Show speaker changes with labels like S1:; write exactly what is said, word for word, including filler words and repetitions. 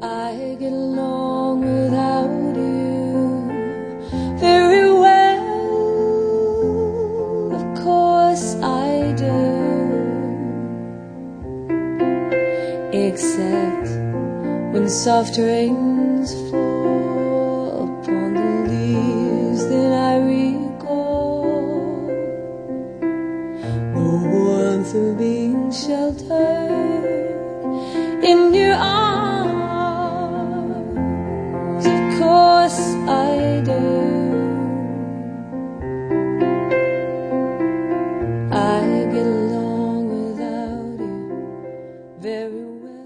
S1: I get along without you very well, of course I do, except when soft rains fall upon the leaves, then I recall the warmth of being sheltered in your arms. Of course I do.